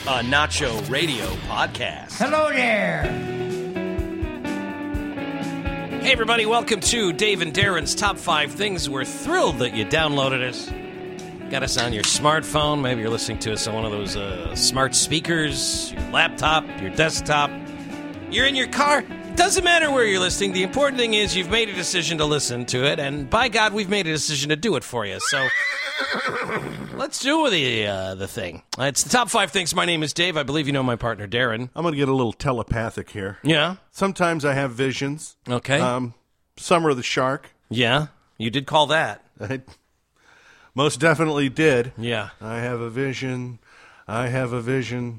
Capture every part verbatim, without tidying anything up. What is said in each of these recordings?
a Nacho Radio podcast. Hello there. Hey, everybody, welcome to Dave and Darren's Top five Things. We're thrilled that you downloaded us. Got us on your smartphone. Maybe you're listening to us on one of those uh, smart speakers, your laptop, your desktop. You're in your car. Doesn't matter where you're listening. The important thing is you've made a decision to listen to it, and by God, we've made a decision to do it for you. So let's do the uh, the thing. Uh, it's the top five things. My name is Dave. I believe you know my partner, Darren. I'm going to get a little telepathic here. Yeah. Sometimes I have visions. Okay. Um, Summer the Shark. Yeah. You did call that. I most definitely did. Yeah. I have a vision. I have a vision.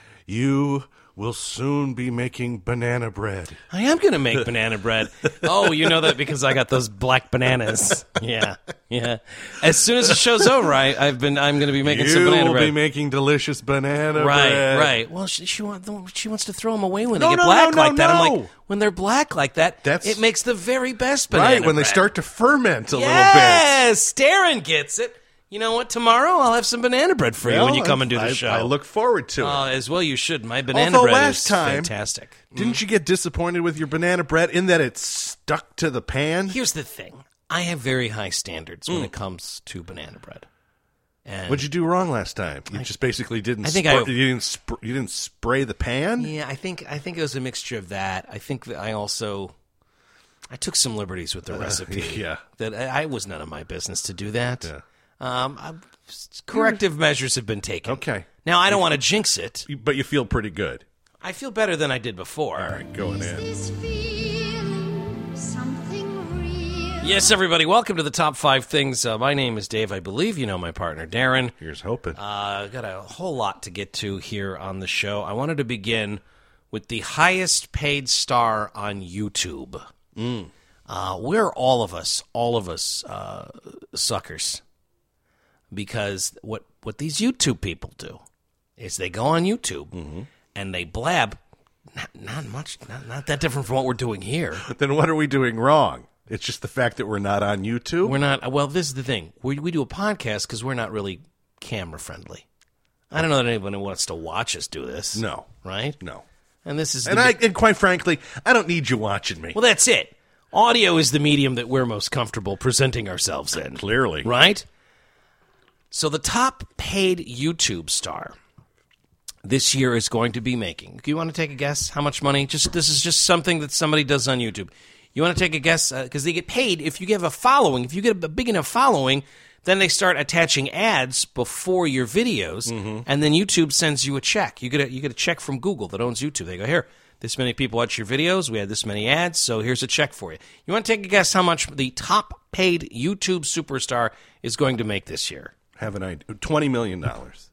You will soon be making banana bread. I am going to make banana bread. Oh, you know that because I got those black bananas. Yeah, yeah. As soon as the show's over, I, I've been. I'm going to be making you some banana will bread. be making delicious banana right, bread. Right, right. Well, she she, want, she wants to throw them away when No, they get no, black no, no, like that. no. I'm like, when they're black like that, That's- it makes the very best banana Right, when bread. they start to ferment a yes, Darren gets it. You know what? Tomorrow I'll have some banana bread for little bit. you when you come and do the I, show. I look forward to it. Uh, as well you should. My banana Although bread last is time, fantastic. Didn't you get disappointed with your banana bread in that it stuck to the pan? Here's the thing. I have very high standards when it comes to banana bread. And What'd you do wrong last time? You just basically didn't. I think spr- I- you didn't. Sp- you didn't spray the pan. Yeah, I think I think it was a mixture of that. I think that I also I took some liberties with the recipe. yeah. That I, I was none of my business to do that. Yeah. Um, I, corrective measures have been taken. Okay. Now I don't want to jinx it. You- But you feel pretty good. I feel better than I did before. All right, going in. This feeling, something real. Yes, everybody, welcome to the top five things. Uh, my name is Dave. I believe you know my partner, Darren. Here's hoping. Uh, got a whole lot to get to here on the show. I wanted to begin with the highest paid star on YouTube. Mm. Uh, we're all of us, all of us uh, suckers. Because what, what these YouTube people do is they go on YouTube Mm-hmm. and they blab, not, not much, not, not that different from what we're doing here. Then what are we doing wrong? It's just the fact that we're not on YouTube. We're not, well, this is the thing. We, we do a podcast because we're not really camera friendly. I don't know that anyone wants to watch us do this. no, Right? no. And this is And the, I, and quite frankly, I don't need you watching me. well, that's it. Audio is the medium that we're most comfortable presenting ourselves in. Clearly, Right? So the top paid YouTube star this year is going to be making. Do you want to take a guess how much money? Just this is just something that somebody does on YouTube. You want to take a guess because uh, they get paid if you have a following. If you get a big enough following, then they start attaching ads before your videos, Mm-hmm. and then YouTube sends you a check. You get a you get a check from Google that owns YouTube. They go, here, this many people watch your videos. We had this many ads, so here's a check for you. You want to take a guess how much the top paid YouTube superstar is going to make this year? have an idea. Twenty million dollars.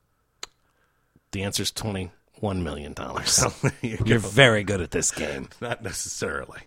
The answer is twenty-one million dollars. you You're go. very good at this game. Not necessarily.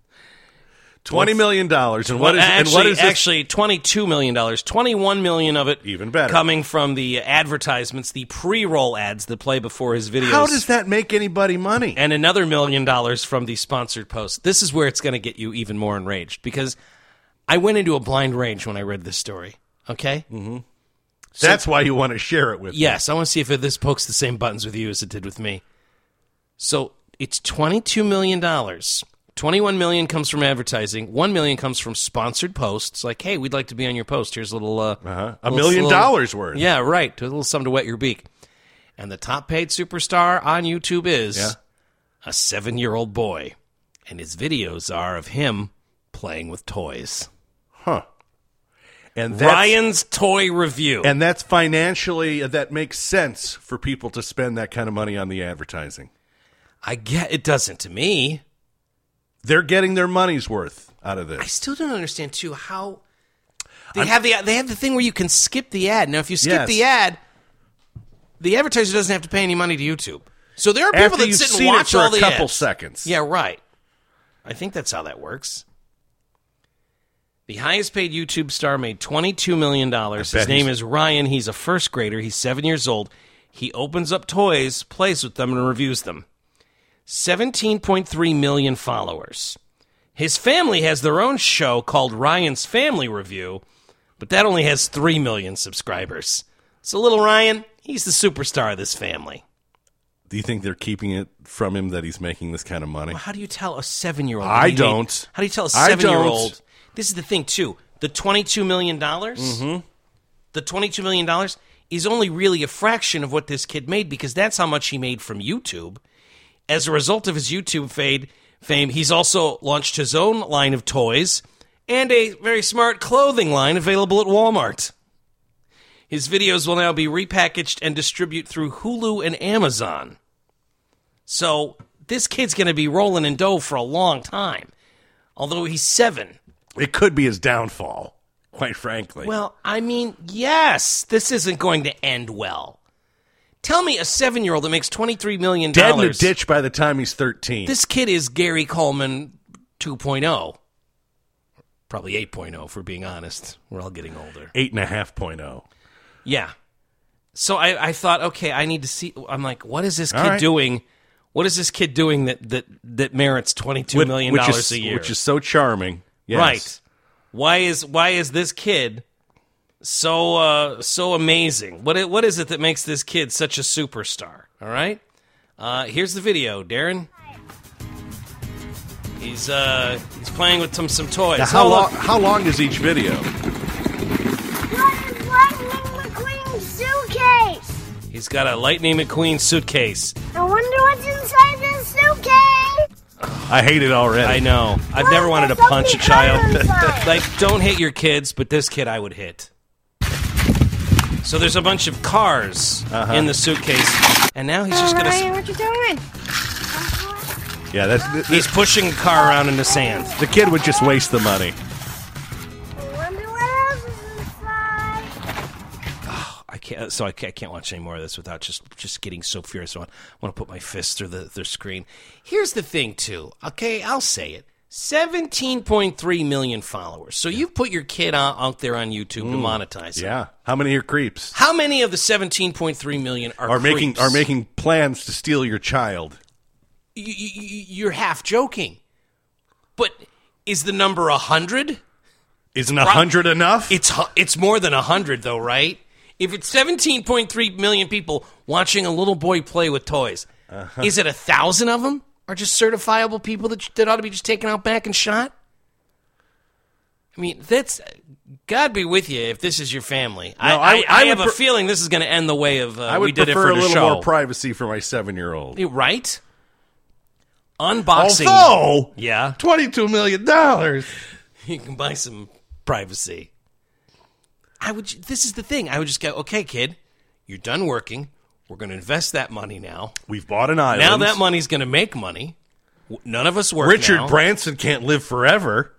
Twenty million dollars, and what is actually, and what is this? actually twenty-two million dollars? twenty-one million dollars of it Even better. coming from the advertisements, the pre-roll ads that play before his videos. How does that make anybody money? And another million dollars from the sponsored posts. This is where it's going to get you even more enraged because I went into a blind rage when I read this story. Okay? Mm-hmm. That's why you want to share it with me. Yes, I want to see if this pokes the same buttons with you as it did with me. So it's twenty-two million dollars. twenty-one million dollars comes from advertising. one million dollars comes from sponsored posts. Like, hey, we'd like to be on your post. Here's a little... Uh, Uh-huh. A little- million little- dollars worth. Yeah, right. A little something to wet your beak. And the top paid superstar on YouTube is Yeah. a seven-year-old boy. And his videos are of him playing with toys. Huh. And that's, Ryan's Toy Review. and that's financially, that makes sense for people to spend that kind of money on the advertising. I get it doesn't to me. They're getting their money's worth out of I this. still don't understand too how they have the they have the thing where you can skip the ad. Now, if you skip Yes. the ad, the advertiser doesn't have to pay any money to YouTube. So there are people After that you've sit and seen it watch for all a the couple ads. seconds. Yeah, right. I think that's how that works. The highest paid YouTube star made twenty-two million dollars. I bet His name he's- is Ryan. He's a first grader. He's seven years old. He opens up toys, plays with them, and reviews them. seventeen point three million followers. His family has their own show called Ryan's Family Review, but that only has three million subscribers. So little Ryan, he He's the superstar of this family. Do you think they're keeping it from him that he's making this kind of money? Well, how do you tell a seven-year-old? I he don't. Made, how do you tell a I seven-year-old? don't. This is the thing, too. The twenty-two million dollars, mm-hmm. the twenty-two million dollars is only really a fraction of what this kid made because that's how much he made from YouTube. As a result of his YouTube fade, fame, he's also launched his own line of toys and a very smart clothing line available at Walmart. His videos will now be repackaged and distributed through Hulu and Amazon. So this kid's going to be rolling in dough for a long time, although he's seven. It could be his downfall, quite frankly. Well, I mean, yes, this isn't going to end well. Tell me a seven-year-old that makes twenty-three million dollars. Dead in a ditch by the time he's thirteen. This kid is Gary Coleman two point oh. Probably eight point oh, if we're being honest. We're all getting older. eight point five point oh. Yeah. So I, I thought, okay, I need to see. I'm like, what is this kid right. doing? What is this kid doing that that, that merits twenty-two million dollars which is, a year? Which is so charming. Yes. Right. Why is why is this kid so uh, so amazing? What what is it that makes this kid such a superstar? All right. Uh, here's the video, Darren. He's uh, he's playing with some some toys. Now, how Oh, long? look. How long is each video? Lightning McQueen suitcase. He's got a Lightning McQueen suitcase. I wonder what's inside this suitcase. I hate it already. I know. I've What never if wanted to there's punch a something child. inside? Like, don't hit your kids, but this kid I would hit. So there's a bunch of cars Uh-huh. in the suitcase, and now he's just gonna. Ryan, what you doing? Yeah, that's th- He's pushing the car around in the sand. the kid would just waste the money. I wonder what else is inside. I can't. So I can't, I can't watch any more of this without just just getting so furious. I want, I want to put my fist through the, the screen. Here's the thing, too. Okay, I'll say it. seventeen point three million followers. So you've put your kid out, out there on YouTube to monetize it. Yeah. How many are creeps? How many of the seventeen point three million are, Are making creeps? are making plans to steal your child? Y- y- y- You're half joking. But is the number one hundred? Isn't a hundred enough? It's hu- it's more than one hundred, though, right? If it's seventeen point three million people watching a little boy play with toys, Uh-huh. is it one thousand of them are just certifiable people that, that ought to be just taken out back and shot? I mean, that's... God be with you if this is your family. I, No, I, I- I, I have would a pre- feeling this is going to end the way of uh, I would we did it prefer for a the little show. more privacy for my seven-year-old. Right? Unboxing. Although, Yeah. twenty-two million dollars. You can buy some privacy. I would. This is the thing. I would just go, okay, kid, you're done working. We're going to invest that money now. We've bought an island. Now that money's going to make money. W- None of us work Richard now. Branson can't live forever.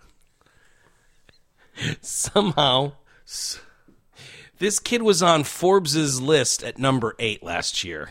Somehow, this kid was on Forbes' list at number eight last year.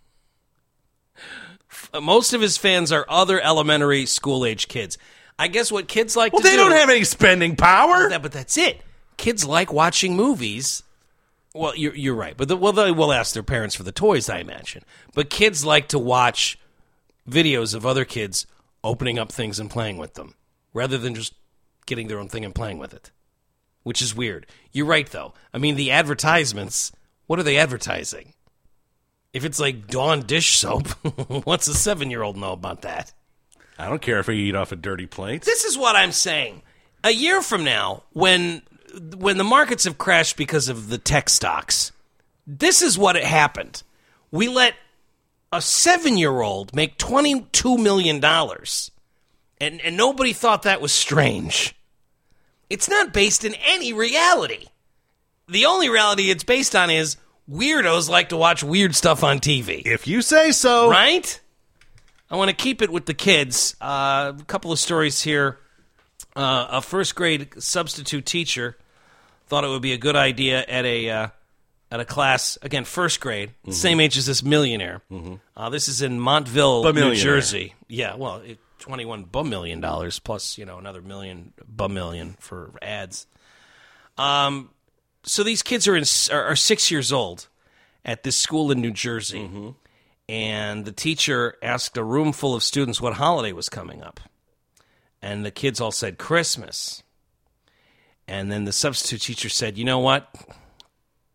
F- Most of his fans are other elementary school-age kids. I guess what kids like Well, to they do... don't have any spending power. That, but that's it. Kids like watching movies. Well, you're you're right. But the, well, they will ask their parents for the toys, I imagine. But kids like to watch videos of other kids opening up things and playing with them, rather than just getting their own thing and playing with it, which is weird. You're right, though. I mean, the advertisements. What are they advertising? If it's like Dawn dish soap, what's a seven-year-old know about that? I don't care if I eat off a dirty plate. This is what I'm saying. A year from now, when when the markets have crashed because of the tech stocks, this is what it happened. We let a seven-year-old make twenty-two million dollars, and, and nobody thought that was strange. It's not based in any reality. The only reality it's based on is weirdos like to watch weird stuff on T V. If you say so. Right? I want to keep it with the kids. Uh, a couple of stories here. Uh, a first grade substitute teacher thought it would be a good idea at a uh, at a class, again, first grade, Mm-hmm. same age as this millionaire. Mm-hmm. Uh, this is in Montville, New Bamillionaire. Jersey. Yeah, well, it, twenty-one bumillion dollars plus, you know, another million bumillion for ads. Um, so these kids are in are, are six years old at this school in New Jersey. Mm-hmm. And the teacher asked a room full of students what holiday was coming up. And the kids all said Christmas. And then the substitute teacher said, you know what?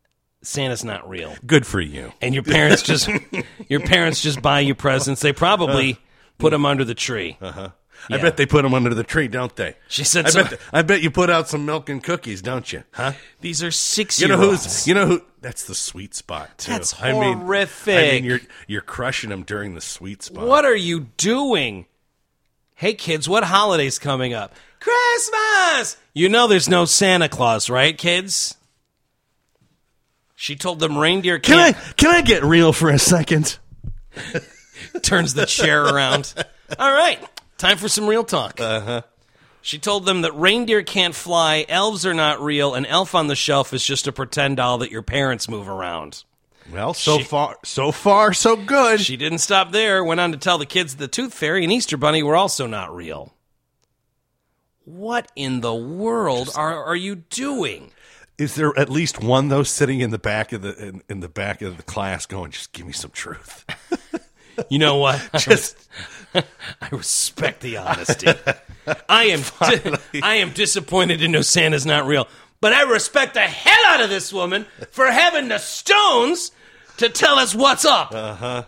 Santa's not real. Good for you. And your parents just your parents just buy you presents. They probably uh, put them under the tree. Uh-huh. Yeah. I bet they put them under the tree, don't they? She said I so. bet th- I bet you put out some milk and cookies, don't you? Huh? These are six You year know olds. who's you know who that's the sweet spot too. That's I mean, horrific. I mean you're you're crushing them during the sweet spot. What are you doing? Hey kids, what holiday's coming up? Christmas! You know there's no Santa Claus, right, kids? She told them reindeer Can can't... I can I get real for a second? Turns the chair around. All right, time for some real talk. Uh-huh. She told them that reindeer can't fly, elves are not real, and Elf on the Shelf is just a pretend doll that your parents move around. Well, so She- far so far so good. She didn't stop there, went on to tell the kids that the Tooth Fairy and Easter Bunny were also not real. What in the world are, are you doing? Is there at least one though sitting in the back of the in, in the back of the class going, just give me some truth? You know what? Just I respect the honesty. I am di- I am disappointed to know Santa's not real, but I respect the hell out of this woman for having the stones to tell us what's up. uh-huh.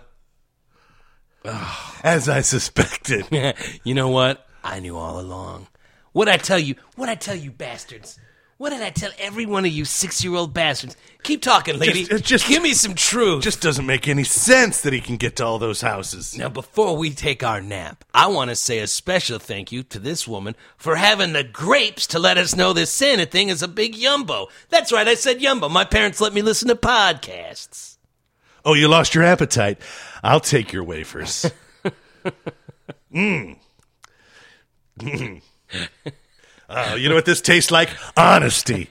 As I suspected. You know what? I knew all along. What'd I tell you? What'd I tell you, bastards? What did I tell every one of you six-year-old bastards? Keep talking, lady. Just- it just- Give me some truth. Just doesn't make any sense that he can get to all those houses. Now, before we take our nap, I want to say a special thank you to this woman for having the grapes to let us know this Santa thing is a big yumbo. That's right, I said yumbo. My parents let me listen to podcasts. Oh, you lost your appetite. I'll take your wafers. Mmm. Mm. Uh, you know what this tastes like? Honesty.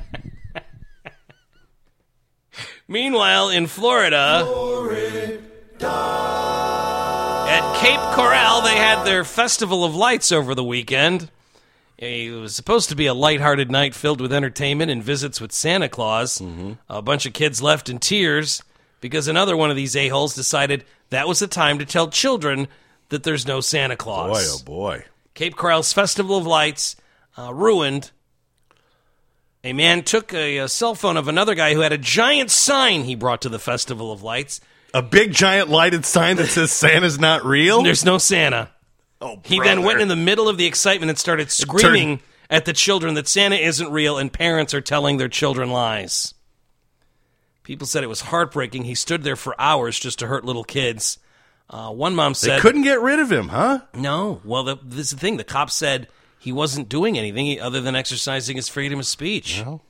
Meanwhile, in Florida, Florida, at Cape Coral, they had their Festival of Lights over the weekend. It was supposed to be a lighthearted night filled with entertainment and visits with Santa Claus. Mm-hmm. A bunch of kids left in tears because another one of these a-holes decided that was the time to tell children that there's no Santa Claus. Boy, oh boy. Cape Coral's Festival of Lights uh, ruined. A man took a, a cell phone of another guy who had a giant sign he brought to the Festival of Lights. A big giant lighted sign that says Santa's not real? There's no Santa. Oh, He brother. then went in the middle of the excitement and started screaming at the children that Santa isn't real and parents are telling their children lies. People said it was heartbreaking. He stood there for hours just to hurt little kids. Uh, one mom They said... couldn't get rid of him, huh? No. Well, the, this is the thing. The cop said he wasn't doing anything other than exercising his freedom of speech. Well,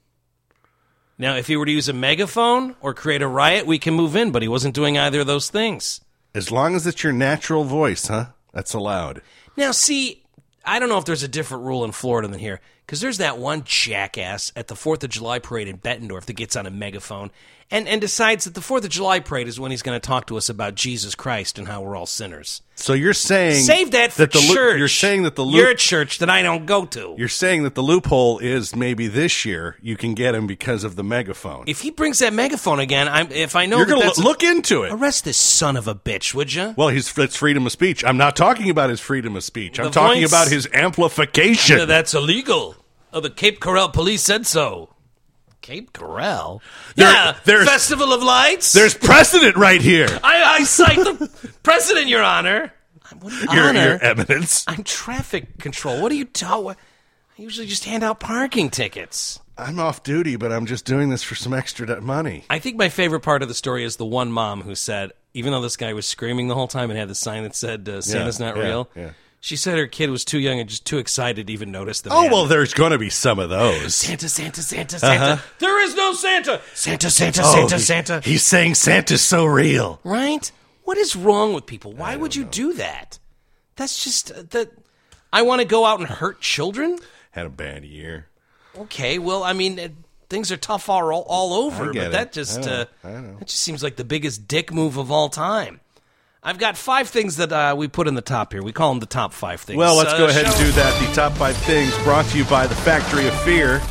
Now, if he were to use a megaphone or create a riot, we can move in, but he wasn't doing either of those things. as long as it's your natural voice, huh? That's allowed. Now, see, I don't know if there's a different rule in Florida than here, because there's that one jackass at the fourth of July parade in Bettendorf that gets on a megaphone and, and decides that the fourth of July parade is when he's going to talk to us about Jesus Christ and how we're all sinners. So you're saying Save that for that the church. Lo- you're saying that the loop- You're a church that I don't go to. You're saying that the loophole is maybe this year you can get him because of the megaphone. If he brings that megaphone again, I'm, if I know You're that going to that's look into it. arrest this son of a bitch, would you? Well, he's it's freedom of speech. I'm not talking about his freedom of speech. I'm The talking voice- about his amplification. That's illegal. Oh, the Cape Coral police said so. Cape Coral? There- yeah, there's- Festival of Lights? There's precedent right here. I, I cite the precedent, Your Honor. What do you- Your, Honor? your eminence. I'm traffic control. What do you do? I usually just hand out parking tickets. I'm off duty, but I'm just doing this for some extra d- money. I think my favorite part of the story is the one mom who said, even though this guy was screaming the whole time and had the sign that said uh, Santa's Yeah, not yeah, real, yeah. she said her kid was too young and just too excited to even notice the Oh, man. well, there's going to be some of those. Santa, Santa, Santa, Santa. Uh-huh. There is no Santa. Santa, Santa, Oh, Santa, he- Santa. He's saying Santa's so real. Right? What is wrong with people? Why would you do that? That's just uh, that. I want to go out and hurt children? Had a bad year. Okay, well, I mean, uh, things are tough all, all over, I get but it. that just I know, uh, I know. that just seems like the biggest dick move of all time. I've got five things that uh, we put in the top here. We call them the top five things. Well, let's Uh, go ahead and shall- do that. The top five things brought to you by the Factory of Fear.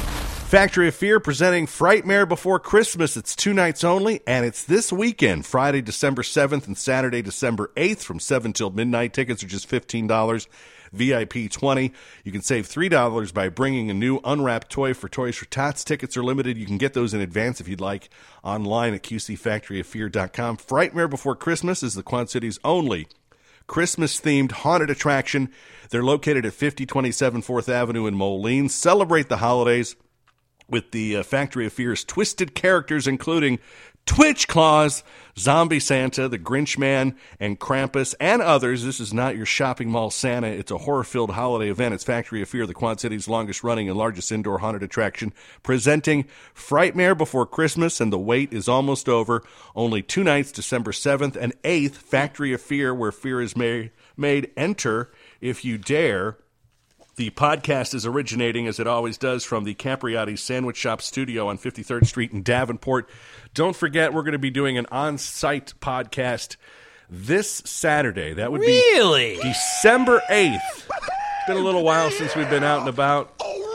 Factory of Fear presenting Frightmare Before Christmas. It's two nights only, and it's this weekend, Friday, December seventh and Saturday, December eighth from seven till midnight. Tickets are just fifteen dollars, V I P twenty dollars. You can save three dollars by bringing a new unwrapped toy for Toys for Tots. Tickets are limited. You can get those in advance if you'd like online at Q C factory of fear dot com. Frightmare Before Christmas is the Quad City's only Christmas-themed haunted attraction. They're located at fifty twenty-seven fourth Avenue in Moline. Celebrate the holidays with the uh, Factory of Fear's twisted characters, including Twitch Claus, Zombie Santa, the Grinch Man, and Krampus, and others. This is not your shopping mall Santa. It's a horror-filled holiday event. It's Factory of Fear, the Quad City's longest-running and largest indoor haunted attraction, presenting Frightmare Before Christmas, and the wait is almost over. Only two nights, December seventh and eighth, Factory of Fear, where fear is made. made. Enter if you dare. The podcast is originating, as it always does, from the Capriati's Sandwich Shop studio on fifty-third Street in Davenport. Don't forget, we're going to be doing an on-site podcast this Saturday. That would Really? be December eighth. It's been a little while since we've been out and about.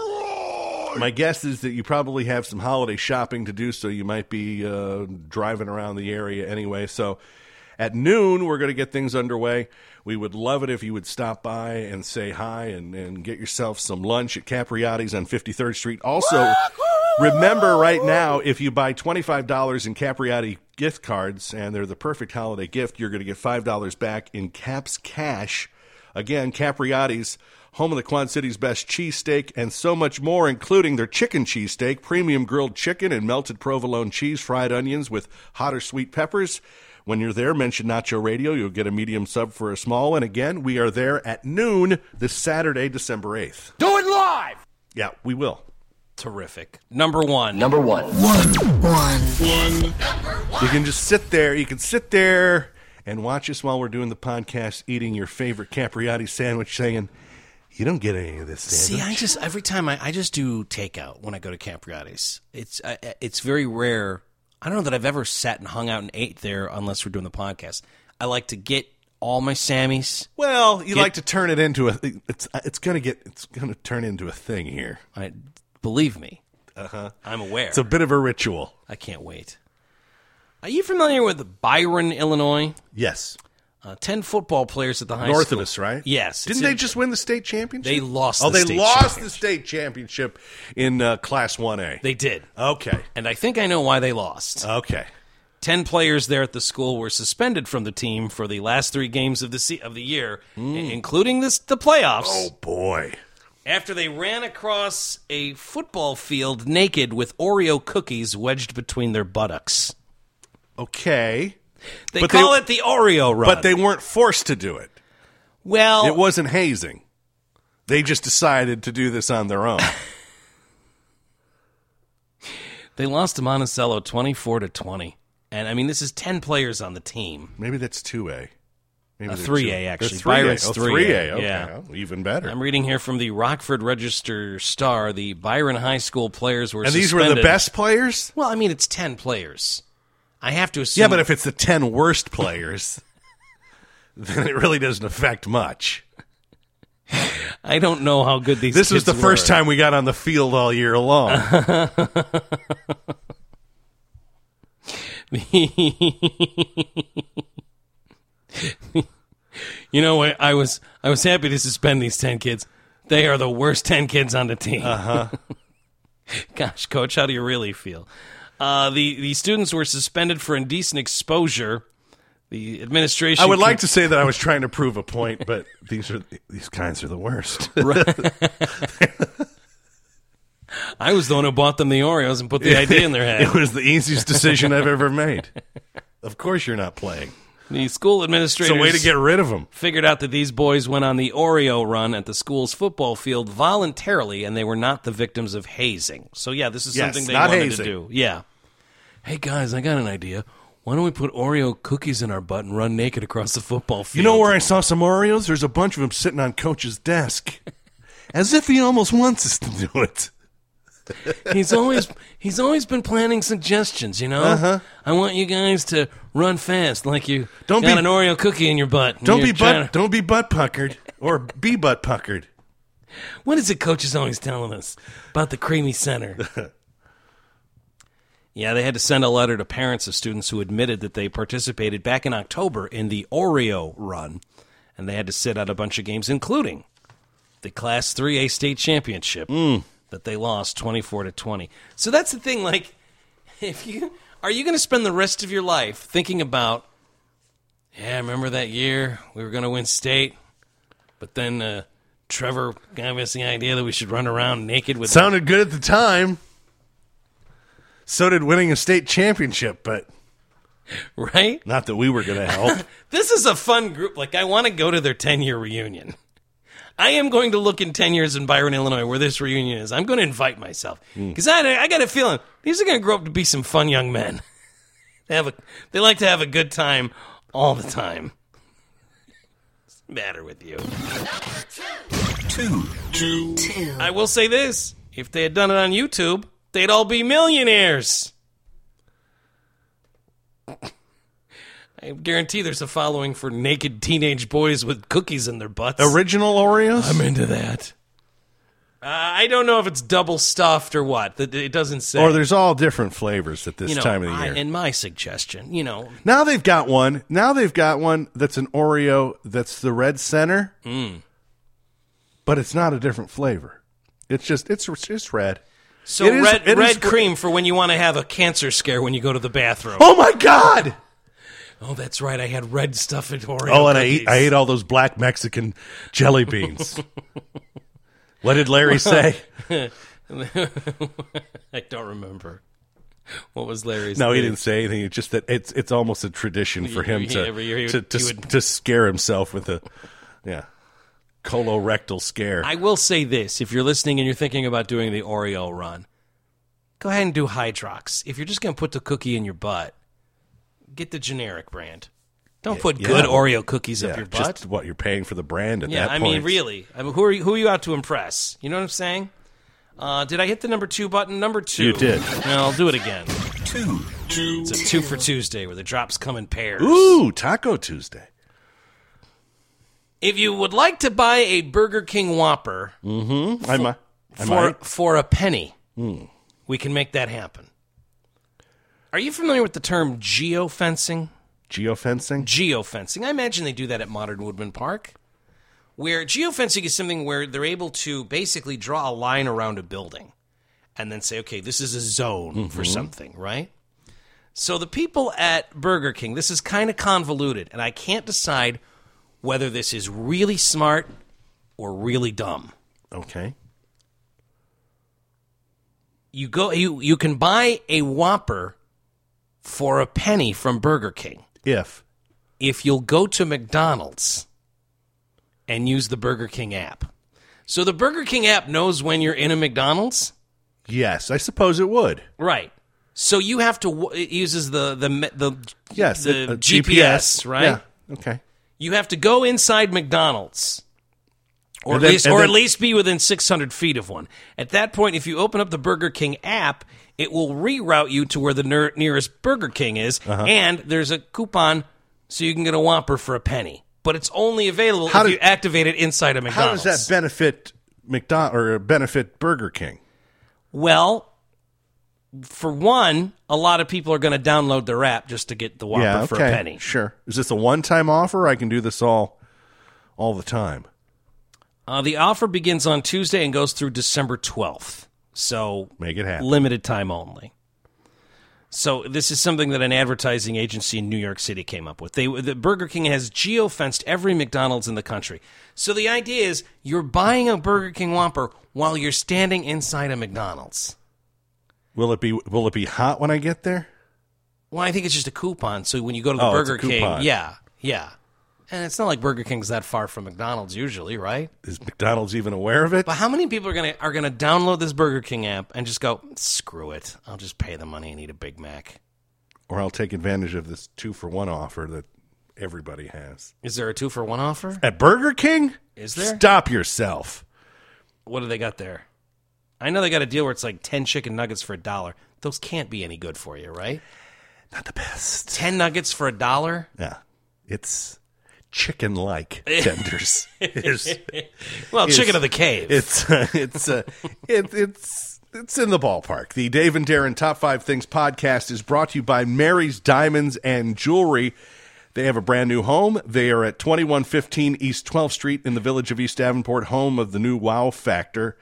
My guess is that you probably have some holiday shopping to do, so you might be uh, driving around the area anyway. So at noon, we're going to get things underway. We would love it if you would stop by and say hi and, and get yourself some lunch at Capriati's on fifty-third Street. Also, remember right now, if you buy twenty-five dollars in Capriati gift cards, and they're the perfect holiday gift, you're going to get five dollars back in Caps Cash. Again, Capriati's, home of the Quad City's best cheesesteak, and so much more, including their chicken cheesesteak, premium grilled chicken, and melted provolone cheese, fried onions with hot or sweet peppers. When you're there, mention Nacho Radio. You'll get a medium sub for a small. And again, we are there at noon this Saturday, December eighth. Do it live! Yeah, we will. Terrific. Number one. Number one. You can just sit there. You can sit there and watch us while we're doing the podcast, eating your favorite Capriati sandwich, saying, you don't get any of this sandwich. See, I just, every time I, I just do takeout when I go to Capriati's. It's, uh, it's very rare. I don't know that I've ever sat and hung out and ate there unless we're doing the podcast. I like to get all my Sammys. Well, you Get- like to turn it into a. It's it's gonna get. It's gonna turn into a thing here. I, believe me. Uh-huh. I'm aware. It's a bit of a ritual. I can't wait. Are you familiar with Byron, Illinois? Yes. Uh, ten football players at the high North school. of us, right? Yes. Didn't it's they in- just win the state championship? They lost Oh, the they state lost championship. the state championship in uh, Class one A. They did. Okay. And I think I know why they lost. Okay. Ten players there at the school were suspended from the team for the last three games of the se- of the year, Mm. including this the playoffs, Oh, boy. after they ran across a football field naked with Oreo cookies wedged between their buttocks. Okay. They But call they- it the Oreo run. But they weren't forced to do it. well, It wasn't hazing. They just decided to do this on their own. they lost to Monticello twenty-four to twenty. And I mean, this is ten players on the team. Maybe that's two A. Maybe Uh, they're three A, two They're actually. three A. Byron's oh, three A, three A. Okay. yeah. Well, even better. I'm reading here from the Rockford Register Star. The Byron High School players were and these were the suspended. best players? Well, I mean, it's ten players. I have to assume. Yeah, but if it's the ten worst players, then it really doesn't affect much. I don't know how good these. This was kids the first were. time we got on the field all year long. You know what? I was I was happy to suspend these ten kids. They are the worst ten kids on the team. Uh huh. Gosh, coach, how do you really feel? Uh, the the students were suspended for indecent exposure. The administration. I would like con- to say that I was trying to prove a point, but these are these kinds are the worst. I was the one who bought them the Oreos and put the idea in their head. It was the easiest decision I've ever made. Of course you're not playing. The school It's administrators a way to get rid of them. figured out that these boys went on the Oreo run at the school's football field voluntarily, and they were not the victims of hazing. So, yeah, this is Yes, something they not wanted hazing. to do. Yeah. Hey, guys, I got an idea. Why don't we put Oreo cookies in our butt and run naked across the football field? You know where I saw some Oreos? There's a bunch of them sitting on Coach's desk. As if he almost wants us to do it. he's always he's always been planning suggestions, you know? Uh-huh. I want you guys to run fast like you Don't got be- an Oreo cookie in your butt. and Don't you're be trying butt don't be butt puckered or be butt puckered. What is it Coach is always telling us about the creamy center? Yeah, they had to send a letter to parents of students who admitted that they participated back in October in the Oreo run, and they had to sit out a bunch of games, including the Class three A state championship Mm. that they lost twenty-four to twenty. So that's the thing, like, if you are you going to spend the rest of your life thinking about, yeah, remember that year we were going to win state, but then uh, Trevor gave us the idea that we should run around naked with Sounded good at the time. So did winning a state championship, but right? not that we were going to help. This is a fun group. Like, I want to go to their ten-year reunion. I am going to look in ten years in Byron, Illinois, where this reunion is. I'm going to invite myself. Because I, I got a feeling these are going to grow up to be some fun young men. They have a, they like to have a good time all the time. What's the matter with you? Two. Two. Two. I will say this. If they had done it on YouTube, they'd all be millionaires. I guarantee there's a following for naked teenage boys with cookies in their butts. Original Oreos? I'm into that. Uh, I don't know if it's double stuffed or what. It it doesn't say. Or there's all different flavors at this you know, time of the I- year. and my suggestion, you know, Now they've got one. Now they've got one that's an Oreo that's the red center, Mm. but it's not a different flavor. It's just it's it's red. so It is- red it red is- cream for when you want to have a cancer scare when you go to the bathroom. Oh my God! Oh, that's right. I had red stuff in Oreo. Oh, and I cookies. ate I ate all those black Mexican jelly beans. What did Larry say? I don't remember. What was Larry's? No, he thing? didn't say anything. It's just that it's it's almost a tradition for him He- to every year he to would- to, he would- to scare himself with a yeah colorectal scare. I will say this: if you're listening and you're thinking about doing the Oreo run, go ahead and do Hydrox. If you're just going to put the cookie in your butt, get the generic brand. Don't put yeah. good Oreo cookies yeah, up your butt. just what you're paying for the brand at Yeah, that I point. mean, really. I mean, who are you, who are you out to impress? You know what I'm saying? Uh, did I hit the number two button? Number two. You did. No, I'll do it again. Two. Two. It's a two for Tuesday where the drops come in pairs. Ooh, Taco Tuesday. If you would like to buy a Burger King Whopper Mm-hmm. I, mi- I for might. for a penny, Hmm. we can make that happen. Are you familiar with the term geofencing? Geofencing? Geofencing. I imagine they do that at Modern Woodman Park. Where geofencing is something where they're able to basically draw a line around a building and then say, okay, this is a zone for something, right? So the people at Burger King, this is kind of convoluted, and I can't decide whether this is really smart or really dumb. Okay. You go, you you can buy a Whopper for a penny from Burger King If. if you'll go to McDonald's and use the Burger King app. So the Burger King app knows when you're in a McDonald's, Yes, I suppose it would. right? So you have to. w- It uses the the me- the Yes. the a- a G P S, right? Yeah. Okay. You have to go inside McDonald's, or And at then- least and or then- at least be within six hundred feet of one. At that point, if you open up the Burger King app, it will reroute you to where the ner- nearest Burger King is, Uh-huh. and there's a coupon so you can get a Whopper for a penny. But it's only available How if do- you activate it inside a How McDonald's. does that benefit McDonald or benefit Burger King? Well, for one, a lot of people are going to download their app just to get the Whopper yeah. for Okay. a penny. Sure. Is this a one-time offer? Or I can do this all, all the time. Uh, the offer begins on Tuesday and goes through December twelfth. So Make it happen. limited time only. So this is something that an advertising agency in New York City came up with. They the Burger King has geofenced every McDonald's in the country. So the idea is you're buying a Burger King Whopper while you're standing inside a McDonald's. Will it be Will it be hot when I get there? Well, I think it's just a coupon. So when you go to the Oh, it's a Burger King, coupon. yeah, yeah. And it's not like Burger King's that far from McDonald's usually, right? Is McDonald's even aware of it? But how many people are gonna are gonna download this Burger King app and just go, screw it, I'll just pay the money and eat a Big Mac? Or I'll take advantage of this two for one offer that everybody has Is there a two for one offer? at Burger King. Is there? Stop yourself. What do they got there? I know they got a deal where it's like ten chicken nuggets for a dollar. Those can't be any good for you, right? Not the best. Ten nuggets for a dollar? Yeah, it's chicken-like tenders. is, Well, is- chicken of the cave. It's uh, it's uh, it, it's it's in the ballpark. The Dave and Darren Top Five Things podcast is brought to you by Mary's Diamonds and Jewelry. They have a brand new home. They are at twenty-one fifteen East twelfth Street in the village of East Davenport, home of the new Wow Factor.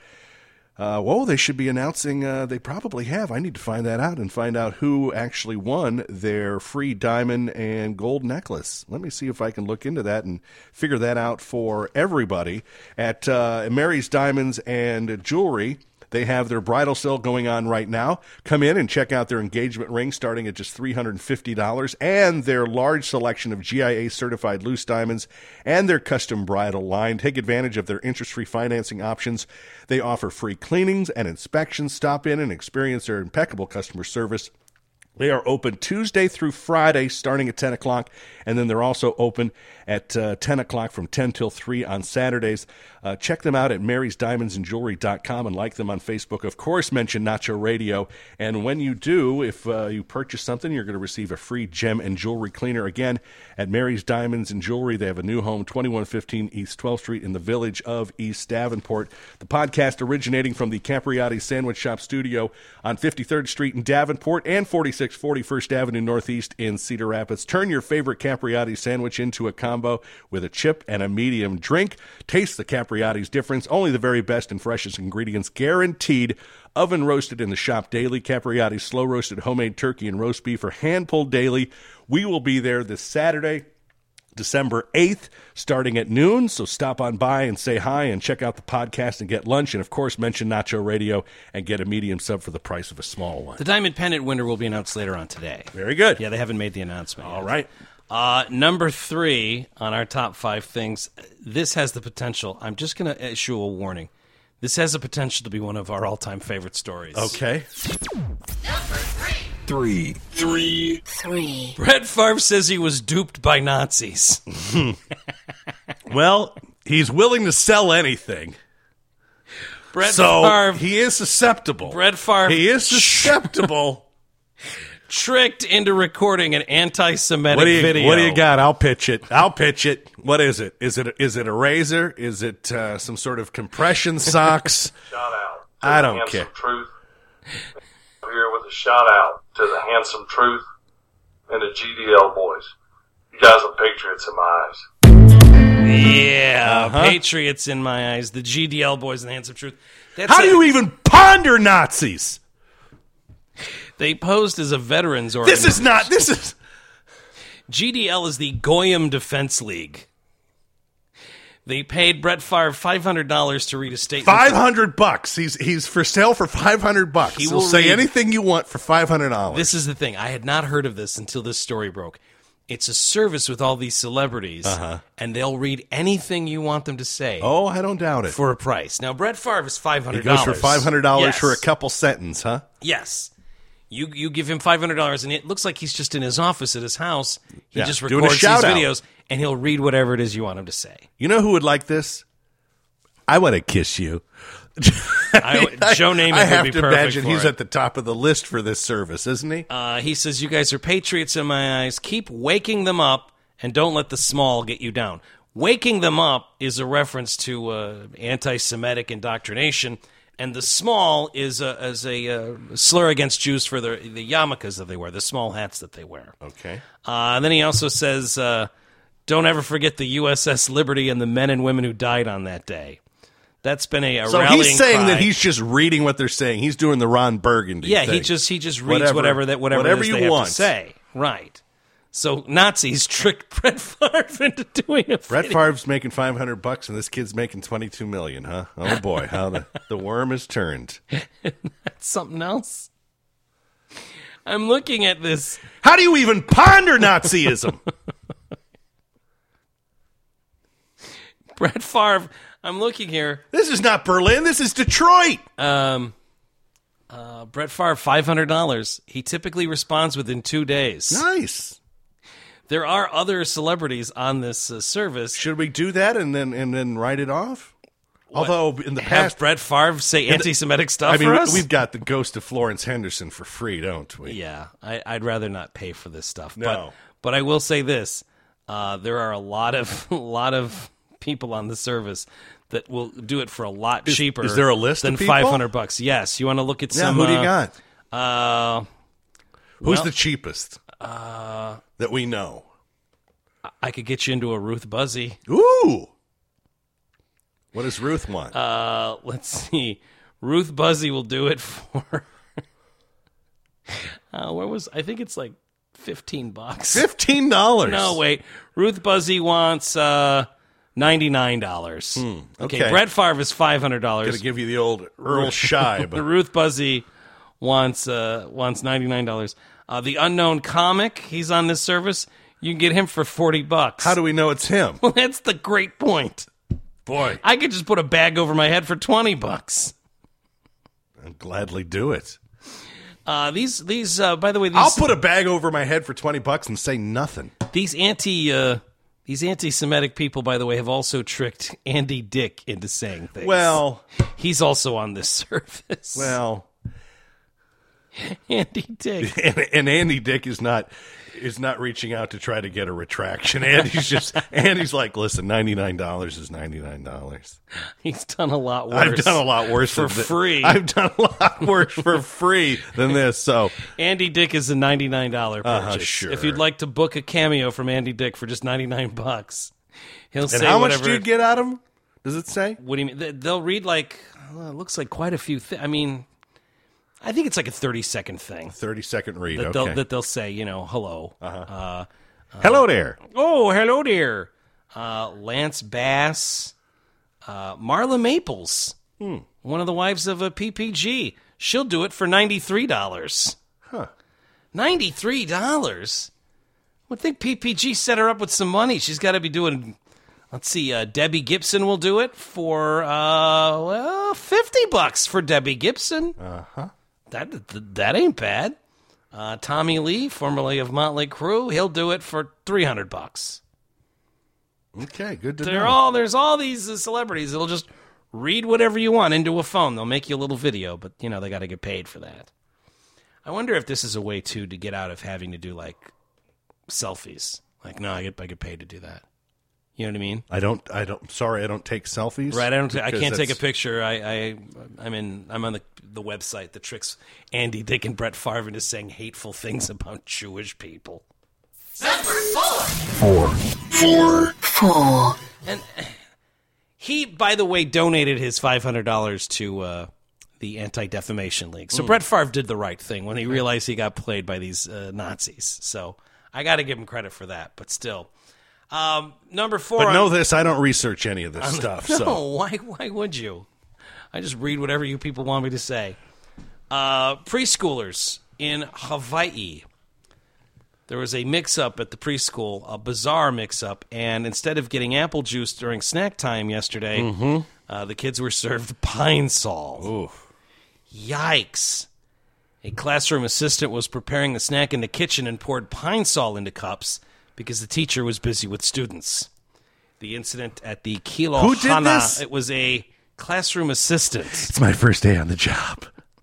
Uh, whoa, they should be announcing, uh, they probably have. I need to find that out and find out who actually won their free diamond and gold necklace. Let me see if I can look into that and figure that out for everybody. At uh, Mary's Diamonds and Jewelry, they have their bridal sale going on right now. Come in and check out their engagement ring starting at just three hundred fifty dollars and their large selection of G I A-certified loose diamonds and their custom bridal line. Take advantage of their interest-free financing options. They offer free cleanings and inspections. Stop in and experience their impeccable customer service. They are open Tuesday through Friday starting at ten o'clock, and then they're also open at uh, ten o'clock from ten till three on Saturdays. Uh, check them out at marys diamonds and jewelry dot com and like them on Facebook. Of course, mention Nacho Radio. And when you do, if uh, you purchase something, you're going to receive a free gem and jewelry cleaner. Again, at Mary's Diamonds and Jewelry, they have a new home, twenty-one fifteen East twelfth Street in the village of East Davenport. The podcast originating from the Capriati Sandwich Shop studio on fifty-third Street in Davenport and forty-six forty First Avenue Northeast in Cedar Rapids. Turn your favorite Capriati sandwich into a combo with a chip and a medium drink. Taste the Capriati's difference. Only the very best and freshest ingredients guaranteed. Oven roasted in the shop daily. Capriati's slow roasted homemade turkey and roast beef are hand pulled daily. We will be there this Saturday, December eighth, starting at noon. So stop on by and say hi and check out the podcast and get lunch. And, of course, mention Nacho Radio and get a medium sub for the price of a small one. The Diamond Pendant winner will be announced later on today. Very good. Yeah, they haven't made the announcement All yet. right. Uh, number three on our top five things. This has the potential. I'm just going to issue a warning. This has the potential to be one of our all-time favorite stories. Okay. Three. Three. Three. Brett Favre says he was duped by Nazis. Well, he's willing to sell anything. Brett So Favre he is susceptible. Brett Favre He is susceptible. tricked into recording an anti-Semitic What do you video. What do you got? I'll pitch it. I'll pitch it. What is it? Is it is it a razor? Is it uh, some sort of compression socks? Shout out to I the don't Handsome care. Truth. I'm here with a shout out to the Handsome Truth and the G D L boys. You guys are patriots in my eyes. Yeah, Uh-huh. Patriots in my eyes. The G D L boys and the Handsome Truth. That's How a- do you even ponder Nazis? They posed as a veterans This organization. is not. This is. G D L is the Goyim Defense League. They paid Brett Favre five hundred dollars to read a statement. Five hundred bucks. He's he's for sale for five hundred bucks. He He'll will say read- anything you want for five hundred dollars. This is the thing. I had not heard of this until this story broke. It's a service with all these celebrities, and they'll read anything you want them to say Oh, I don't doubt it. for a price. Now, Brett Favre is five He hundred goes dollars. for five hundred dollars Yes. for a couple sentence, huh? Yes. You you give him five hundred dollars, and it looks like he's just in his office at his house. He Yeah, just doing a records these shout-out. videos, and he'll read whatever it is you want him to say. You know who would like this? I want to kiss you. I, Joe Namath I would have be to perfect imagine for he's it. at the top of the list for this service, isn't he? Uh, he says, you guys are patriots in my eyes. Keep waking them up, and don't let the small get you down. Waking them up is a reference to uh, anti-Semitic indoctrination, and the small is a, is a uh, slur against Jews for the, the yarmulkes that they wear, the small hats that they wear. Okay. Uh, and then he also says, uh, don't ever forget the U S S Liberty and the men and women who died on that day. That's been a, a So rallying he's saying cry. that he's just reading what they're saying. He's doing the Ron Burgundy Yeah, thing. he just he just reads Whatever- whatever, that whatever, whatever it is you they have want. to say. Right. So Nazis tricked Brett Favre into doing a Brett video. Favre's making five hundred bucks, and this kid's making twenty-two million, huh? Oh boy, how the, the worm is turned. Something else. I'm looking at this. How do you even ponder Nazism? Brett Favre. I'm looking here. This is not Berlin. This is Detroit. Um, uh, Brett Favre, five hundred dollars. He typically responds within two days. Nice. There are other celebrities on this uh, service. Should we do that and then and then write it off? Although in the Have past, Brett Favre say anti-Semitic stuff I mean, for we- us? we've got the ghost of Florence Henderson for free, don't we? Yeah, I, I'd rather not pay for this stuff. No. But, but I will say this. Uh, there are a lot of a lot of people on the service that will do it for a lot Is- cheaper. is there a list than of people? five hundred bucks? Yes. You want to look at Yeah, some? who do you uh, got? Uh, Who's well- the cheapest uh, that we know? I could get you into a Ruth Buzzy. Ooh. What does Ruth want? Uh, let's see. Ruth Buzzy will do it for. uh, where was I think it's like fifteen bucks. Fifteen dollars. No, wait. Ruth Buzzy wants uh, ninety nine dollars. okay. okay. Brett Favre is five hundred Gonna dollars. give you the old Earl Scheib. Ruth Buzzy wants uh, wants ninety nine dollars. Uh, the unknown comic, he's on this service. You can get him for forty bucks. How do we know it's him? Well, that's the great point. Boy, I could just put a bag over my head for twenty bucks. I'll gladly do it. Uh, these these uh, by the way, these I'll put a bag over my head for twenty bucks and say nothing. these anti uh, these anti-Semitic people, by the way, have also tricked Andy Dick into saying things. Well, he's also on this service. well, Andy Dick. and, and Andy Dick is not is not reaching out to try to get a retraction. Andy's just Andy's like, listen, ninety nine dollars is ninety nine dollars. He's done a lot worse. I've done a lot worse for than thi- free. I've done a lot worse for free than this. So Andy Dick is a ninety-nine dollars purchase. Uh-huh, sure. If you'd like to book a cameo from Andy Dick for just ninety-nine bucks, he'll and say how much whatever. do you get out of him? Does it say? What do you mean? They- They'll read like, well, it looks like quite a few things. I mean, I think it's like a thirty-second thing Thirty second read. that, Okay. they'll, that they'll say, you know, hello. Uh-huh. Uh, Hello there. oh, hello there. Uh, Lance Bass. Uh, Marla Maples. Hmm. One of the wives of a P P G. She'll do it for ninety-three dollars. Huh. ninety-three dollars? I would think P P G set her up with some money. She's got to be doing... Let's see, uh, Debbie Gibson will do it for, uh, well, fifty bucks for Debbie Gibson. Uh-huh. That, that, that ain't bad. Uh, Tommy Lee, formerly of Motley Crue, he'll do it for three hundred bucks. Okay, good to They're know. all, there's all these uh, celebrities that'll just read whatever you want into a phone. They'll make you a little video, but, you know, they got to get paid for that. I wonder if this is a way, too, to get out of having to do, like, selfies. Like, no, I get, I get paid to do that. You know what I mean? I don't. I don't. Sorry, I don't take selfies. Right. I don't. I because can't take a that's- picture. I. I. I'm in. I'm on the the website that tricks Andy Dick and Brett Favre into saying hateful things about Jewish people. Four. Four. Four. And he, by the way, donated his five hundred dollars to uh, the Anti-Defamation League. So Brett Favre did the right thing when he realized he got played by these uh, Nazis. So I got to give him credit for that. But still, um, number four. But on- know this: I don't research any of this stuff. No, So why? Why would you? I just read whatever you people want me to say. Uh, preschoolers in Hawaii. There was a mix-up at the preschool, a bizarre mix-up, and instead of getting apple juice during snack time yesterday, Mm-hmm. uh, the kids were served Pine Sol. Oof. Yikes. A classroom assistant was preparing the snack in the kitchen and poured Pine Sol into cups because the teacher was busy with students. The incident at the Kilo Who did Hana, this? it was a classroom assistant. It's my first day on the job.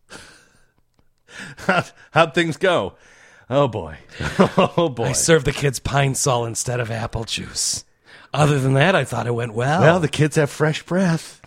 How'd, how'd things go? Oh boy. Oh boy. I served the kids Pine Sol instead of apple juice. Other than that, I thought it went well. Well, the kids have fresh breath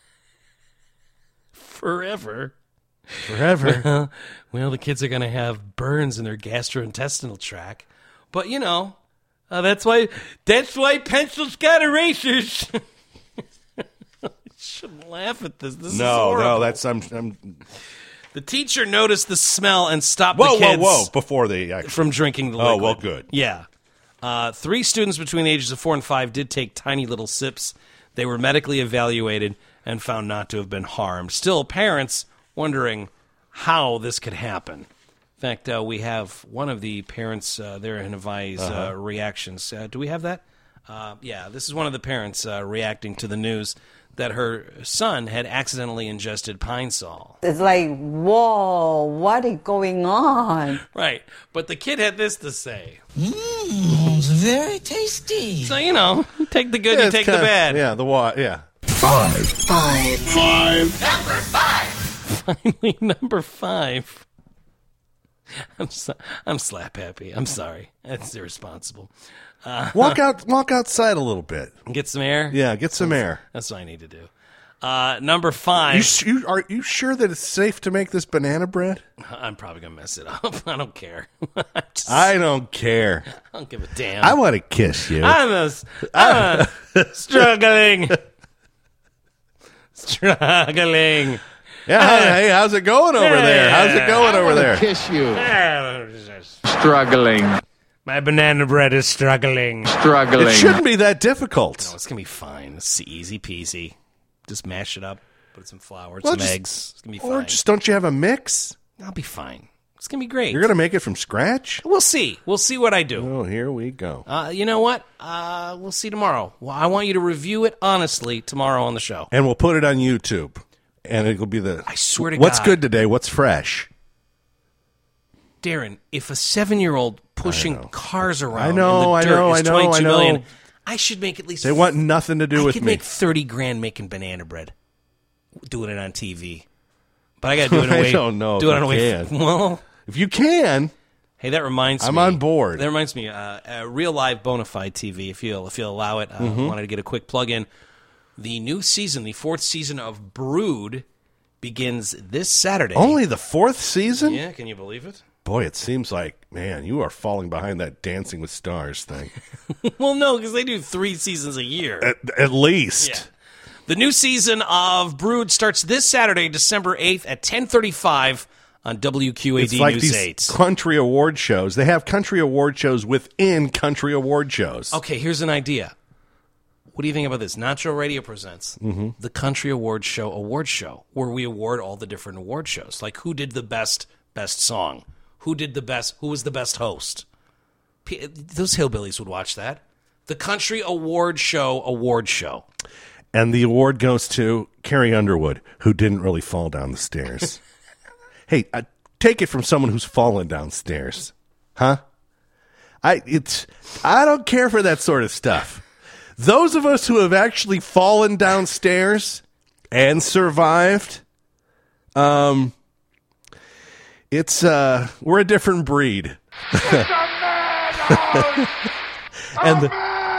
forever. forever. Well, the kids are going to have burns in their gastrointestinal tract. But, you know, uh, that's why that's why pencils got erasers. I shouldn't laugh at this. This is no, horrible. no, that's I'm. I'm The teacher noticed the smell and stopped whoa, the kids whoa, whoa! Before they actually, from drinking the Oh, liquid. well, good. Yeah. Uh, three students between the ages of four and five did take tiny little sips. They were medically evaluated and found not to have been harmed. Still, parents wondering how this could happen. In fact, uh, we have one of the parents uh, there in Hawaii's uh, reactions. Uh, do we have that? Uh, yeah, this is one of the parents uh, reacting to the news that her son had accidentally ingested Pine Sol. It's like, whoa, what is going on? Right. But the kid had this to say. Mmm, it's very tasty. So, you know, take the good, Yeah, you it's take the kinda- bad. Yeah, the wa- Yeah. Five. Five. Five. Finally, number five. I'm so, I'm slap happy. I'm sorry. That's irresponsible. Uh, walk out, walk outside a little bit. Get some air? Yeah, get some air. That's what I need to do. Uh, number five. You, s- you are you sure that it's safe to make this banana bread? I'm probably going to mess it up. I don't care. Just, I don't care. I don't give a damn. I want to kiss you. I'm, a, I'm a struggling. struggling. Yeah, hey, how's it going over there? How's it going over there? Kiss you. Struggling. My banana bread is struggling. Struggling. It shouldn't be that difficult. No, it's going to be fine. It's easy peasy. Just mash it up, put some flour, Well, some just- eggs. It's going to be Or fine. just don't you have a mix? I'll be fine. It's going to be great. You're going to make it from scratch? We'll see. We'll see what I do. Oh, here we go. Uh, you know what? Uh, we'll see tomorrow. Well, I want you to review it honestly tomorrow on the show. And we'll put it on YouTube. And it'll be the... I swear to What's God. good today? What's fresh? Darren, if a seven-year-old pushing cars around I know, in the I dirt know, is I know, I twenty-two know. million, I should make at least... They want nothing to do I with could me. make thirty grand making banana bread, doing it on T V. But I got to do it in a I way... don't know Do if it in a you way... can. Well... If you can, Hey, that reminds I'm me. on board. That reminds me, uh, uh, Real Live Bonafide T V, if you'll, if you'll allow it. I uh, Mm-hmm. wanted to get a quick plug in. The new season, the fourth season of Brood, begins this Saturday. only the fourth season? Yeah, can you believe it? Boy, it seems like, man, you are falling behind that Dancing with Stars thing. Well, no, because they do three seasons a year. At, at least. Yeah. The new season of Brood starts this Saturday, December eighth at ten thirty-five on W Q A D It's like News these eight. country award shows. They have country award shows within country award shows. Okay, here's an idea. What do you think about this? Nacho Radio presents Mm-hmm. the Country Award Show award show, where we award all the different award shows. Like who did the best best song? Who did the best? Who was the best host? P- those hillbillies would watch that. The Country Award Show award show. And the award goes to Carrie Underwood, who didn't really fall down the stairs. Hey, uh, take it from someone who's fallen downstairs. Huh? I it's I don't care for that sort of stuff. Those of us who have actually fallen downstairs and survived, um, it's uh, we're a different breed. and the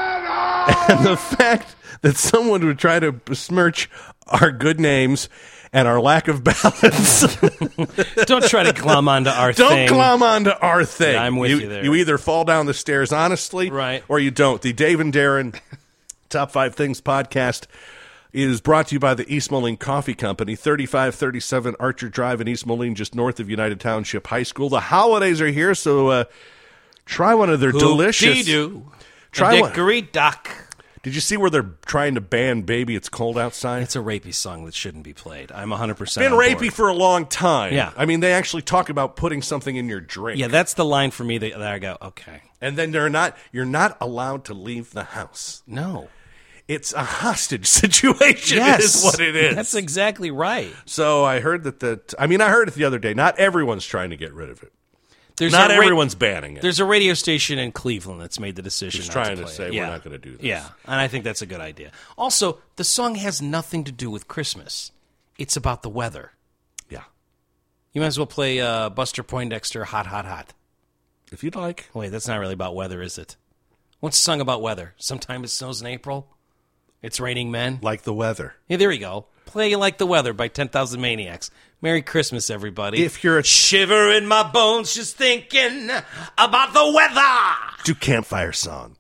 and the fact that someone would try to besmirch our good names and our lack of balance. Don't try to glom onto our Don't thing. glom onto our thing. Yeah, I'm with you there. You either fall down the stairs honestly, Right. or you don't. The Dave and Darren Top Five Things podcast is brought to you by the East Moline Coffee Company, thirty-five thirty-seven Archer Drive in East Moline, just north of United Township High School. The holidays are here, so uh, try one of their delicious. Hoop-dee-doo. Try one. Dickory dock. Did you see where they're trying to ban "Baby It's Cold Outside"? It's a rapey song that shouldn't be played. I'm one hundred percent been on rapey board. for a long time. Yeah. I mean, they actually talk about putting something in your drink. Yeah, that's the line for me that, that I go, okay. And then they're not. You're not allowed to leave the house. No. It's a hostage situation. Yes. Is what it is. That's exactly right. So I heard that. The, I mean, I heard it the other day. Not everyone's trying to get rid of it. There's Not a ra- everyone's banning it. There's a radio station in Cleveland that's made the decision. Who's not trying to, to play say it. we're Yeah. not gonna do this. Yeah, and I think that's a good idea. Also, the song has nothing to do with Christmas. It's about the weather. Yeah. You might as well play uh, Buster Poindexter, "Hot, Hot, Hot." If you'd like. Wait, that's not really about weather, is it? What's the song about weather? Sometime it snows in April. It's raining men. Like the weather. Yeah, there we go. Play Like the Weather by ten thousand Maniacs. Merry Christmas, everybody. If you're a shiver in my bones just thinking about the weather. do campfire song.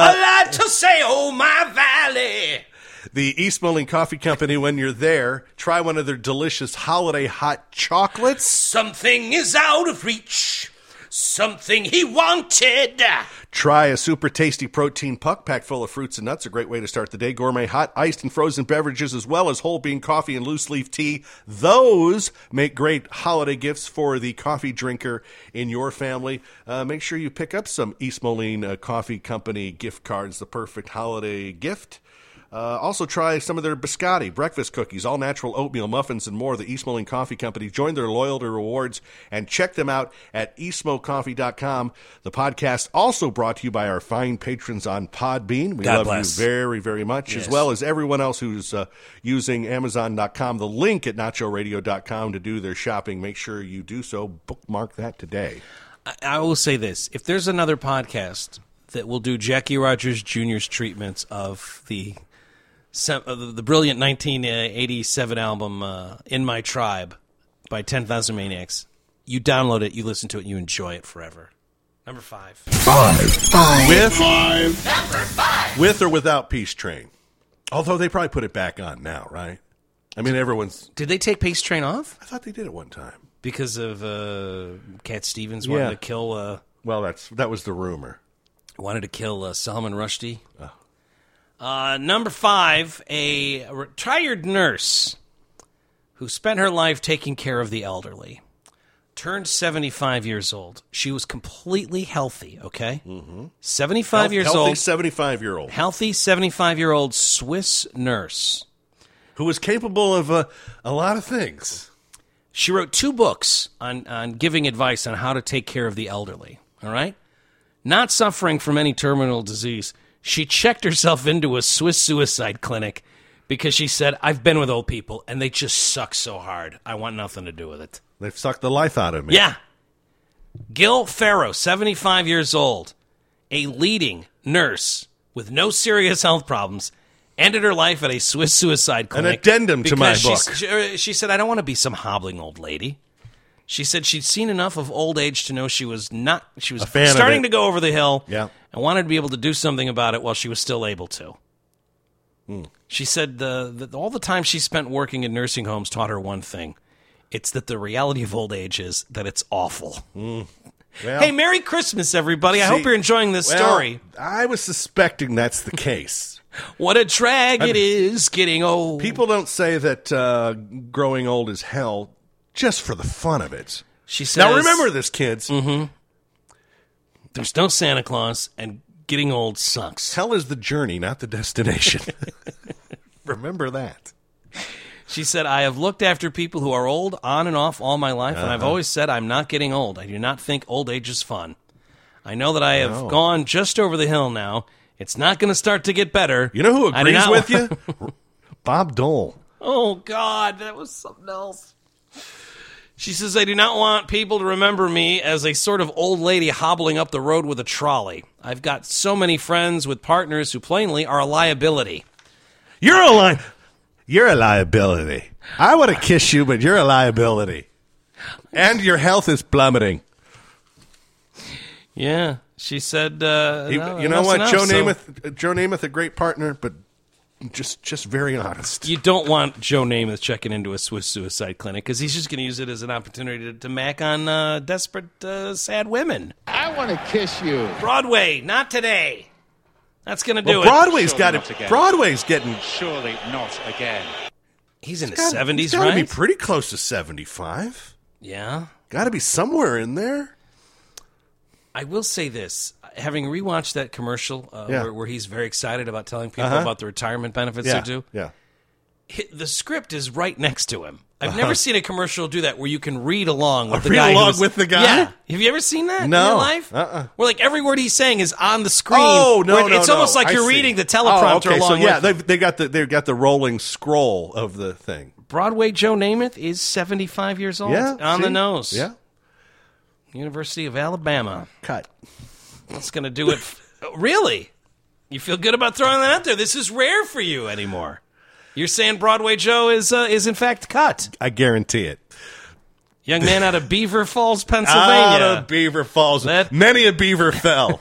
I like to say, oh, my valley. The East Moline Coffee Company, when you're there, try one of their delicious holiday hot chocolates. Something is out of reach. Something he wanted. Try a super tasty protein puck packed full of fruits and nuts. A great way to start the day. Gourmet hot, iced, and frozen beverages, as well as whole bean coffee and loose leaf tea. Those make great holiday gifts for the coffee drinker in your family. Uh, make sure you pick up some East Moline uh, Coffee Company gift cards, the perfect holiday gift. Uh, also try some of their biscotti, breakfast cookies, all-natural oatmeal muffins, and more. The East Moline Coffee Company. Join their loyalty rewards and check them out at east mo coffee dot com. The podcast also brought to you by our fine patrons on Podbean. We God love bless. you very, very much, Yes. as well as everyone else who's uh, using amazon dot com. The link at nacho radio dot com to do their shopping. Make sure you do so. Bookmark that today. I, I will say this. If there's another podcast that will do Jackie Rogers Junior's treatments of the of the, the brilliant nineteen eighty-seven album uh, In My Tribe by ten thousand Maniacs. You download it, you listen to it, and you enjoy it forever. Number five. Five. Five. With five. Number five. With or without Peace Train. Although they probably put it back on now, right? I mean, everyone's... Did they take Peace Train off? I thought they did it one time. Because of uh, Cat Stevens wanted Yeah. to kill... Uh, Well, that's that was the rumor. wanted to kill uh, Salman Rushdie. Oh. Uh, number five, a retired nurse who spent her life taking care of the elderly. Turned seventy-five years old. She was completely healthy, okay? Mm-hmm. seventy-five Health, years healthy old. seventy-five-year-old. Healthy seventy-five-year-old Swiss nurse. Who was capable of uh, a lot of things. She wrote two books on, on giving advice on how to take care of the elderly, all right? Not suffering from any terminal disease, she checked herself into a Swiss suicide clinic because she said, I've been with old people, and they just suck so hard. I want nothing to do with it. They've sucked the life out of me. Yeah. Gil Farrow, seventy-five years old, a leading nurse with no serious health problems, ended her life at a Swiss suicide clinic. An addendum to my because book. She, she said, I don't want to be some hobbling old lady. She said she'd seen enough of old age to know she was not. She was A fan of starting it. to go over the hill, Yeah. and wanted to be able to do something about it while she was still able to. Hmm. She said the, the all the time she spent working in nursing homes taught her one thing: it's that the reality of old age is that it's awful. Well, Hey, Merry Christmas, everybody! I see- hope you're enjoying this well, story. I was suspecting that's the case. What a drag it is getting old. People don't say that uh, growing old is hell just for the fun of it. She says, Now remember this, kids. Mm-hmm. There's no Santa Claus, and getting old sucks. Hell is the journey, not the destination. Remember that. She said, I have looked after people who are old on and off all my life, Uh-huh. and I've always said I'm not getting old. I do not think old age is fun. I know that I have No. gone just over the hill now. It's not going to start to get better. You know who I do agrees not with wa- you? Bob Dole. Oh, God, that was something else. She says, I do not want people to remember me as a sort of old lady hobbling up the road with a trolley. I've got so many friends with partners who plainly are a liability. You're a li- You're a liability. I want to kiss you, but you're a liability. And your health is plummeting. Yeah, she said, uh, You, no, you know enough's what? enough, Joe so- Namath, Joe Namath, a great partner, but just just very honest. You don't want Joe Namath checking into a Swiss suicide clinic because he's just going to use it as an opportunity to, to mac on uh, desperate, uh, sad women. I want to kiss you. Broadway, not today. That's going to do Well, it. Broadway's Surely got not it. again. Broadway's getting Surely not again. He's in his got- seventies, He's got to right? be pretty close to seventy-five. Yeah. Got to be somewhere in there. I will say this. Having rewatched that commercial uh, Yeah. where, where he's very excited about telling people Uh-huh. about the retirement benefits Yeah, they do, yeah. hi- the script is right next to him. I've never seen a commercial do that where you can read along with Uh, the read guy. along who's- with the guy? Yeah. Have you ever seen that in No. your life? Uh-uh. Where like every word he's saying is on the screen. Oh no, where no, It's no. almost like I you're see. reading the teleprompter oh, okay. along So yeah, with they've they got the they've got the rolling scroll of the thing. Broadway Joe Namath is seventy-five years old. Yeah, On see? the nose. Yeah, University of Alabama. cut. That's going to do it. F- really? You feel good about throwing that out there? This is rare for you anymore. You're saying Broadway Joe is uh, is in fact cut. I guarantee it. Young man out of Beaver Falls, Out Pennsylvania. of Beaver Falls, That- many a beaver fell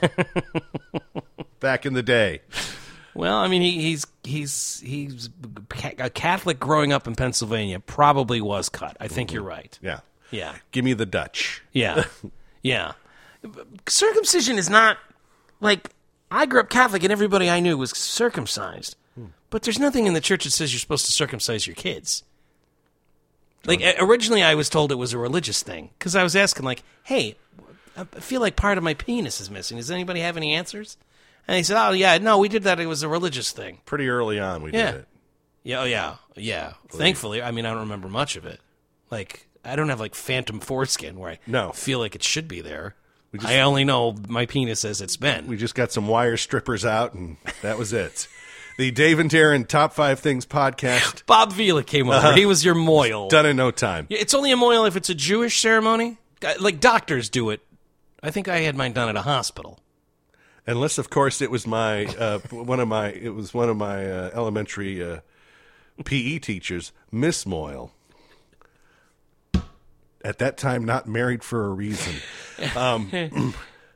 back in the day. Well, I mean, he, he's he's he's a Catholic growing up in Pennsylvania. Probably was cut. I think you're right. Yeah, Yeah, give me the Dutch. yeah, yeah. Circumcision is not like I grew up Catholic and everybody I knew was circumcised. But there's nothing in the church that says you're supposed to circumcise your kids. Like uh, originally, I was told it was a religious thing because I was asking, like, "Hey, I feel like part of my penis is missing. Does anybody have any answers?" And he said, "Oh yeah, no, we did that. It was a religious thing." Pretty early on, we Yeah. did it. Yeah, oh yeah, yeah. Thankfully, I mean, I don't remember much of it. Like, I don't have like phantom foreskin where I No. feel like it should be there. just- I only know my penis as it's been. We just got some wire strippers out, and that was it. The Dave and Darren Top Five Things podcast, Bob Vila came over. He was your moil. done in no time. Yeah, it's only a moil if it's a Jewish ceremony. Uh, Like doctors do it. I think I had mine done at a hospital. Unless, of course, it was my uh, one of my it was one of my uh, elementary uh, P E teachers, Miss Moyle. At that time, not married for a reason. Um,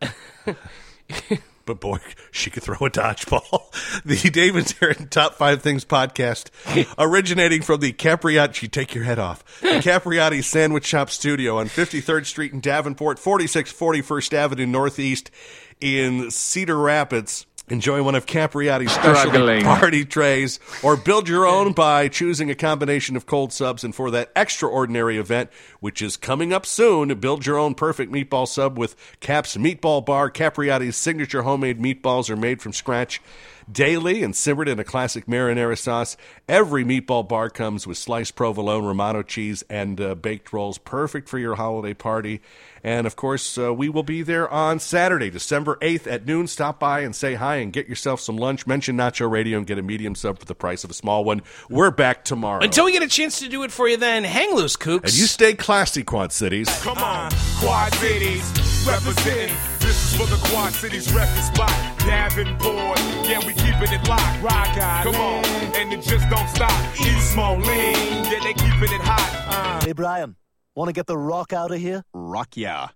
but boy, she could throw a dodgeball. The Dave and Darren Top Five Things podcast, originating from the Capriotti, you take your head off, the Capriotti Sandwich Shop Studio on fifty-third Street in Davenport, forty-six forty First Avenue Northeast in Cedar Rapids. Enjoy one of Capriotti's specialty Struggling. party trays, or build your own by choosing a combination of cold subs. And for that extraordinary event, which is coming up soon, build your own perfect meatball sub with Cap's Meatball Bar. Capriotti's signature homemade meatballs are made from scratch daily and simmered in a classic marinara sauce. Every meatball bar comes with sliced provolone, Romano cheese, and uh, baked rolls, perfect for your holiday party. And, of course, uh, we will be there on Saturday, December eighth at noon. Stop by and say hi and get yourself some lunch. Mention Nacho Radio and get a medium sub for the price of a small one. We're back tomorrow. Until we get a chance to do it for you then, hang loose, Kooks. And you stay classy, Quad Cities. Come on, Quad Cities, representing. This is for the Quad Cities record spot. Davenport, yeah, we keeping it locked. Rock out, come on, and it just don't stop. East Moline, yeah, they keeping it hot. Uh. Hey, Brian, want to get the rock out of here? Rock yeah.